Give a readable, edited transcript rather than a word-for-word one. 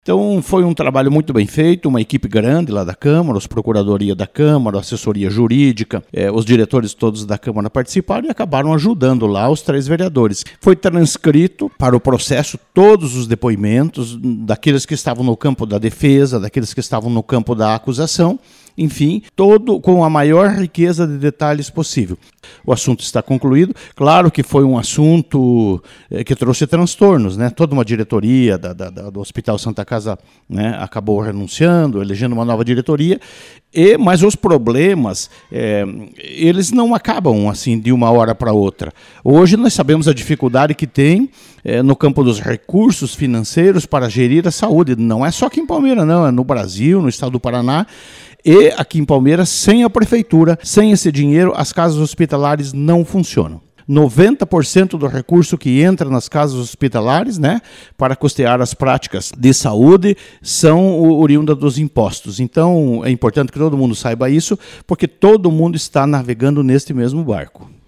Então foi um trabalho muito bem feito, uma equipe grande lá da Câmara, os procuradoria da Câmara, a assessoria jurídica, os diretores todos da Câmara participaram e acabaram ajudando lá os 3 vereadores. Foi transcrito para o processo todos os depoimentos daqueles que estavam no campo da defesa, daqueles que estavam no campo da acusação, enfim, todo com a maior riqueza de detalhes possível. O assunto está concluído. Claro que foi um assunto que trouxe transtornos, né? Toda uma diretoria do Hospital Santa Casa, né, acabou renunciando, elegendo uma nova diretoria, mas os problemas, eles não acabam assim de uma hora para outra. Hoje nós sabemos a dificuldade que tem no campo dos recursos financeiros para gerir a saúde. Não é só aqui em Palmeira, não, é no Brasil, no estado do Paraná. E aqui em Palmeiras, sem a prefeitura, sem esse dinheiro, as casas hospitalares não funcionam. 90% do recurso que entra nas casas hospitalares, né, para custear as práticas de saúde, são oriundas dos impostos. Então, é importante que todo mundo saiba isso, porque todo mundo está navegando neste mesmo barco.